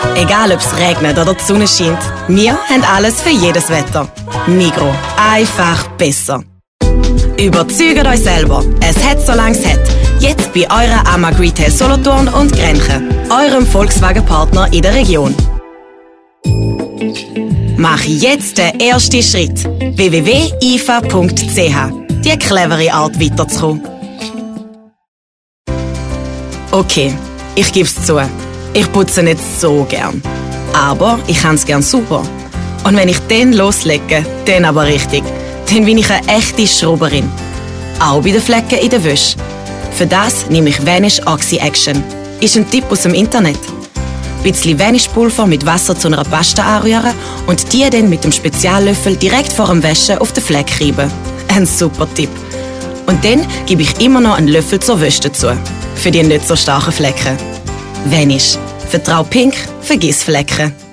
Egal ob es regnet oder die Sonne scheint, wir haben alles für jedes Wetter. Migros, einfach besser. Überzeugt euch selber, es hat so lange es hat. Jetzt bei eurer AMAG Retail Solothurn und Grenchen, eurem Volkswagen-Partner in der Region. Mach jetzt den ersten Schritt. www.ifa.ch. Die clevere Art weiterzukommen. Okay, ich gebe es zu. Ich putze nicht so gern. Aber ich habe es gern sauber. Und wenn ich dann loslege, dann aber richtig. Dann bin ich eine echte Schrubberin. Auch bei den Flecken in der Wäsche. Für das nehme ich Vanish Oxy Action. Ist ein Tipp aus dem Internet. Ein bisschen Vanish-Pulver mit Wasser zu einer Pasta anrühren und die dann mit dem Speziallöffel direkt vor dem Waschen auf den Fleck reiben. Ein super Tipp. Und dann gebe ich immer noch einen Löffel zur Wäsche dazu. Für die nicht so starken Flecken. Vanish. Vertrau pink, vergiss Flecken.